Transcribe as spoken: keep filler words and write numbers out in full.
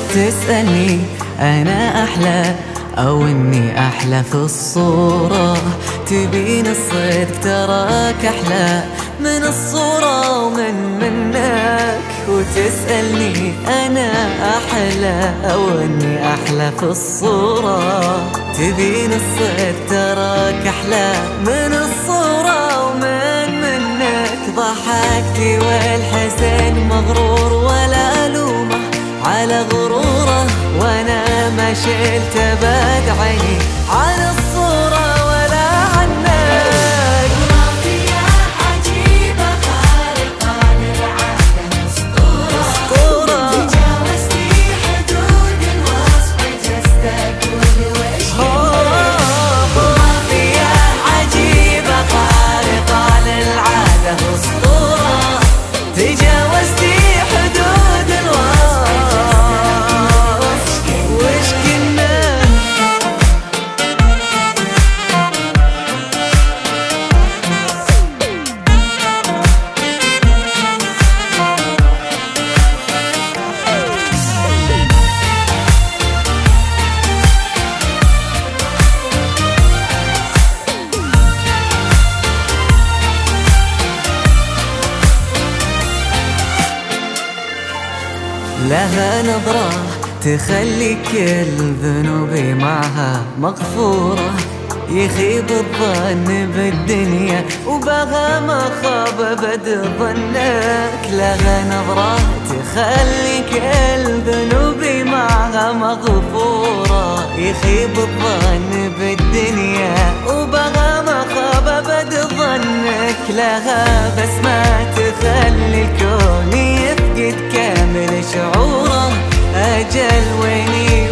وتسألني أنا أحلى أو إني أحلى في الصورة. تبين الصدق تراك أحلى من الصورة ومن منك، وتسألني أنا أحلى أو إني أحلى في الصورة. تبين الصدق تراك أحلى من الصورة ومن منك. ضحكتي والحزن مغرور ولا ألومه على غروره، وانا ما شلت بعد عيني عن الصورة ولا عنك. خرافية عجيبة خارقة للعادة أسطورة، تجاوزتي حدود الوصف جسدك والوجه. خرافية عجيبة خارقة للعادة أسطورة، تجاوزتي حدود الوصف. لها نظرة تخلي كل ذنوبي معها مغفورة، يخيب الظن بالدنيا وبغى ما خاب أبد ظنك. لها نظرة تخلي كل ذنوبي معها مغفورة، يخيب الظن بالدنيا وبغى ما خاب أبد ظنك. لها بس ما تخلي الكون يفقد كامل شعوره، أجل ويني